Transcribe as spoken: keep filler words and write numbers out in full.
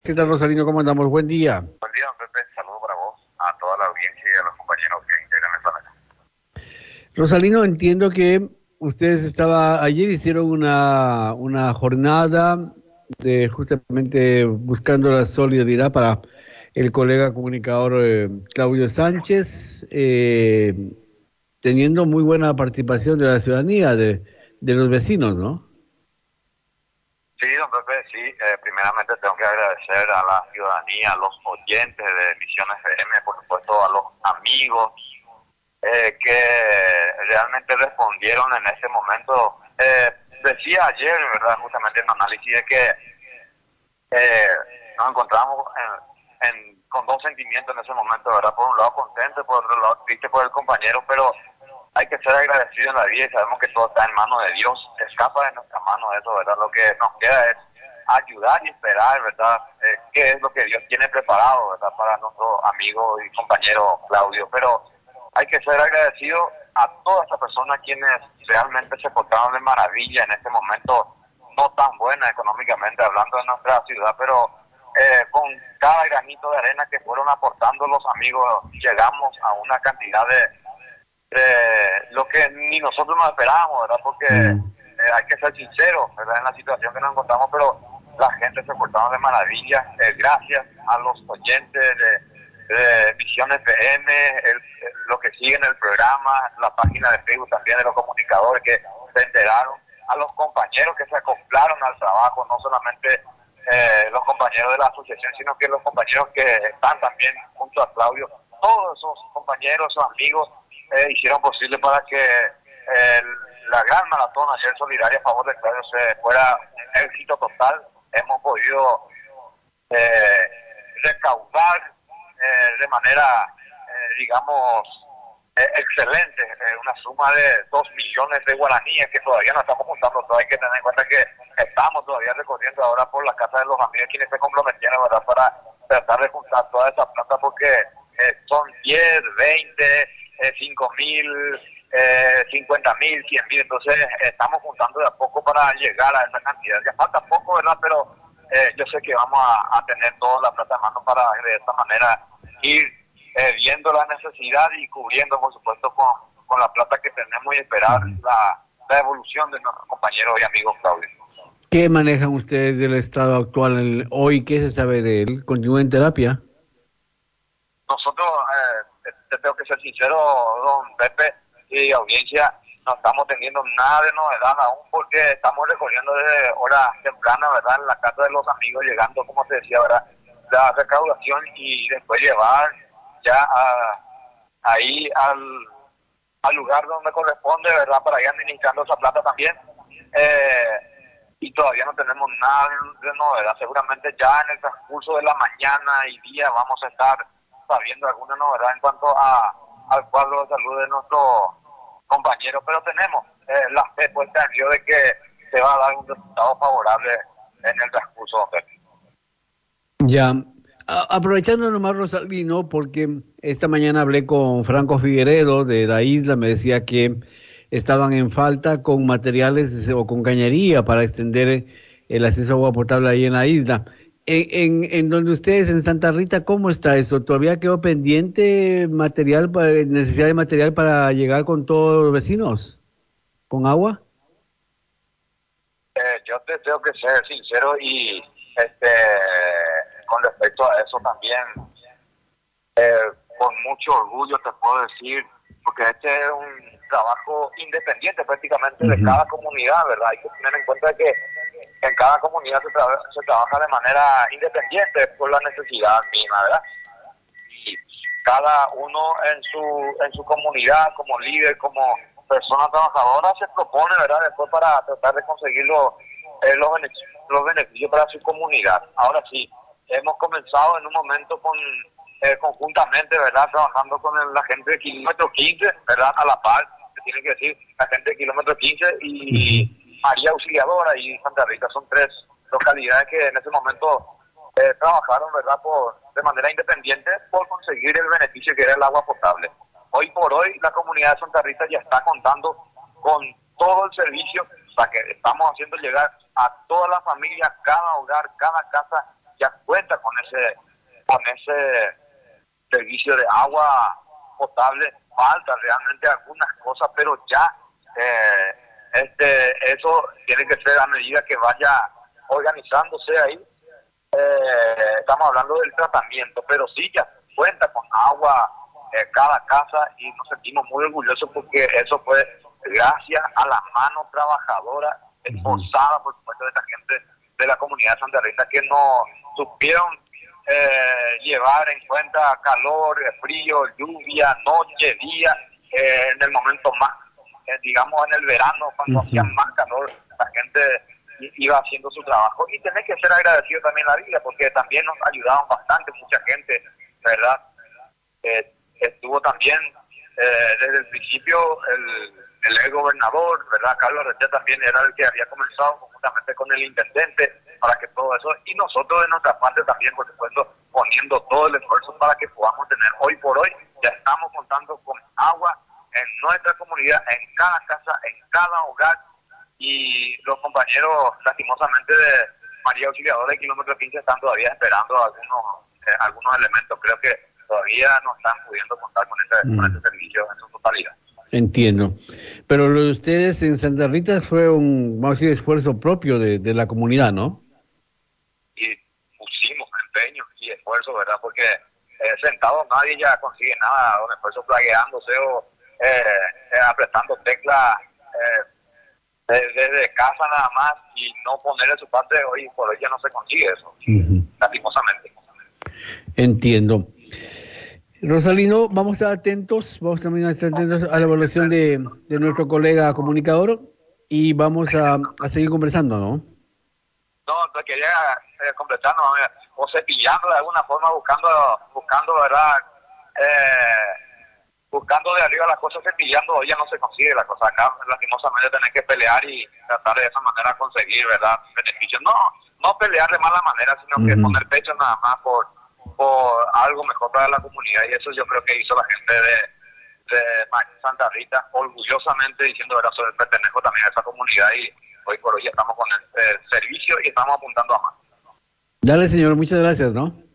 ¿Qué tal, Rosalino? ¿Cómo andamos? Buen día. Buen día, don Pepe. Saludos para vos, a toda la audiencia y a los compañeros que integran esta mesa. Rosalino, entiendo que ustedes estaba ayer hicieron una, una jornada de justamente buscando la solidaridad para el colega comunicador eh, Claudio Sánchez, eh, teniendo muy buena participación de la ciudadanía, de, de los vecinos, ¿no? Sí, don Pepe, sí. Eh, primeramente tengo que agradecer a la ciudadanía, a los oyentes de Misión F M, por supuesto a los amigos eh, que realmente respondieron en ese momento. Eh, decía ayer, ¿verdad? Justamente en análisis de que eh, nos encontramos en, en, con dos sentimientos en ese momento, ¿verdad? Por un lado contento, por otro lado triste por el compañero, pero hay que ser agradecido en la vida y sabemos que todo está en manos de Dios, escapa de nuestra mano eso, ¿verdad? Lo que nos queda es ayudar y esperar, ¿verdad? Eh, qué es lo que Dios tiene preparado, ¿verdad? Para nuestro amigo y compañero Claudio, pero hay que ser agradecido a todas esas personas quienes realmente se portaron de maravilla en este momento, no tan buena económicamente hablando de nuestra ciudad, pero eh, con cada granito de arena que fueron aportando los amigos, llegamos a una cantidad de eh, lo que ni nosotros nos esperábamos, ¿verdad? Porque Mm. eh, hay que ser sinceros, ¿verdad? En la situación que nos encontramos, pero la gente se portaron de maravilla. Eh, gracias a los oyentes de, de Visión F M, el, el, lo que siguen el programa, la página de Facebook también de los comunicadores que se enteraron, a los compañeros que se acoplaron al trabajo, no solamente eh, los compañeros de la asociación, sino que los compañeros que están también junto a Claudio, todos esos compañeros, esos amigos, eh, hicieron posible para que eh, la gran maratón ayer solidaria a favor de Claudio se fuera un éxito total. Hemos podido eh, recaudar eh, de manera, eh, digamos, eh, excelente, eh, una suma de dos millones de guaraníes que todavía no estamos juntando. Todo hay que tener en cuenta que estamos todavía recorriendo ahora por la casa de los amigos quienes se comprometieron, ¿verdad?, para tratar de juntar toda esa plata, porque eh, son diez, veinte, eh, cinco mil, eh, cincuenta mil, cien mil, entonces eh, estamos juntando de a poco para llegar a esa cantidad. Ya falta poco, ¿verdad?, pero eh, yo sé que vamos a, a tener toda la plata en mano para de esta manera ir eh, viendo la necesidad y cubriendo, por supuesto, con, con la plata que tenemos y esperar Ujú. la, la evolución de nuestros compañeros y amigos Claudio. ¿Qué manejan ustedes del estado actual el- hoy? ¿Qué se sabe de él? ¿Continúa en terapia? Nosotros, eh, te tengo que ser sincero, don Pepe y audiencia, no estamos teniendo nada de novedad aún porque estamos recorriendo desde horas tempranas, ¿verdad?, en la casa de los amigos, llegando, como te decía, ¿verdad?, la recaudación y después llevar ya a, ahí al, al lugar donde corresponde, ¿verdad?, para ir administrando esa plata también. Eh, y todavía no tenemos nada de novedad. Seguramente ya en el transcurso de la mañana y día vamos a estar sabiendo alguna novedad en cuanto a al cuadro de salud de nuestro compañero, pero tenemos eh, la fe puesta en Dios de que se va a dar un resultado favorable en el transcurso. Ya, A- aprovechando nomás, Rosalino, porque esta mañana hablé con Franco Figueredo de la isla, me decía que estaban en falta con materiales o con cañería para extender el acceso a agua potable ahí en la isla. En, en, en donde ustedes, en Santa Rita, ¿cómo está eso? ¿Todavía quedó pendiente material, pa- necesidad de material para llegar con todos los vecinos? ¿Con agua? Eh, yo te tengo que ser sincero y este con respecto a eso también, eh, con mucho orgullo te puedo decir, porque este es un trabajo independiente prácticamente de Ujú. cada comunidad, ¿verdad? Hay que tener en cuenta que en cada comunidad se, tra se trabaja de manera independiente por la necesidad misma, ¿verdad? Y cada uno en su en su comunidad, como líder, como persona trabajadora, se propone, ¿verdad?, después para tratar de conseguir los, eh, los, beneficios, los beneficios para su comunidad. Ahora sí, hemos comenzado en un momento con eh, conjuntamente, ¿verdad?, trabajando con el, la gente de kilómetro quince, ¿verdad?, a la par, se tiene que decir, la gente de kilómetro quince Ujú. y María Auxiliadora y Santa Rita, son tres localidades que en ese momento eh, trabajaron, ¿verdad?, por, de manera independiente por conseguir el beneficio que era el agua potable. Hoy por hoy la comunidad de Santa Rita ya está contando con todo el servicio, o sea, que estamos haciendo llegar a toda la familia, cada hogar, cada casa, ya cuenta con ese, con ese servicio de agua potable. Falta realmente algunas cosas, pero ya eh, este eso tiene que ser a medida que vaya organizándose ahí. Eh, estamos hablando del tratamiento, pero sí ya cuenta con agua eh, cada casa y nos sentimos muy orgullosos porque eso fue gracias a la mano trabajadora, esforzada por supuesto de esta gente de la comunidad de Santa Rita, que no supieron eh, llevar en cuenta calor, frío, lluvia, noche, día, eh, en el momento más, eh, digamos en el verano, cuando uh-huh. hacía más calor, la gente iba haciendo su trabajo. Y tenés que ser agradecido también a la vida, porque también nos ayudaban bastante, mucha gente, ¿verdad? Eh, estuvo también eh, desde el principio el, el ex gobernador, ¿verdad? Carlos Rechea también era el que había comenzado conjuntamente con el intendente para que todo eso, y nosotros de nuestra parte también, por supuesto, poniendo todo el esfuerzo para que podamos tener hoy por hoy, ya estamos contando con agua en nuestra comunidad, en cada casa, en cada hogar, y los compañeros lastimosamente de María Auxiliadora de kilómetro quince están todavía esperando algunos eh, algunos elementos. Creo que todavía no están pudiendo contar con este, mm. con este servicio en su totalidad. Entiendo. Pero lo de ustedes en Santa Rita fue un, vamos a decir, esfuerzo propio de, de la comunidad, ¿no? Y pusimos empeño y esfuerzo, ¿verdad? Porque eh, sentado nadie ya consigue nada, un esfuerzo plagueándose o eh, eh, apretando teclas eh, desde casa nada más y no ponerle su parte, hoy por hoy ya no se consigue eso, uh-huh. lastimosamente. Entiendo. Rosalino, vamos a estar atentos, vamos también a estar atentos a la evaluación de, de nuestro colega comunicador y vamos a, a seguir conversando, ¿no? No, te quería eh, completar, ¿no? O cepillando de alguna forma, buscando, buscando, ¿verdad? Eh, buscando de arriba las cosas, cepillando, hoy ya no se consigue la cosa. Acá lastimosamente tenés que pelear y tratar de esa manera conseguir, ¿verdad? Beneficios. No, no pelear de mala manera, sino uh-huh. que poner pecho nada más por, por algo mejor para la comunidad, y eso yo creo que hizo la gente de, de Santa Rita, orgullosamente diciendo, ¿verdad? Soy, pertenezco también a esa comunidad y hoy por hoy estamos con el, el servicio y estamos apuntando a más. Dale, señor, muchas gracias, ¿no?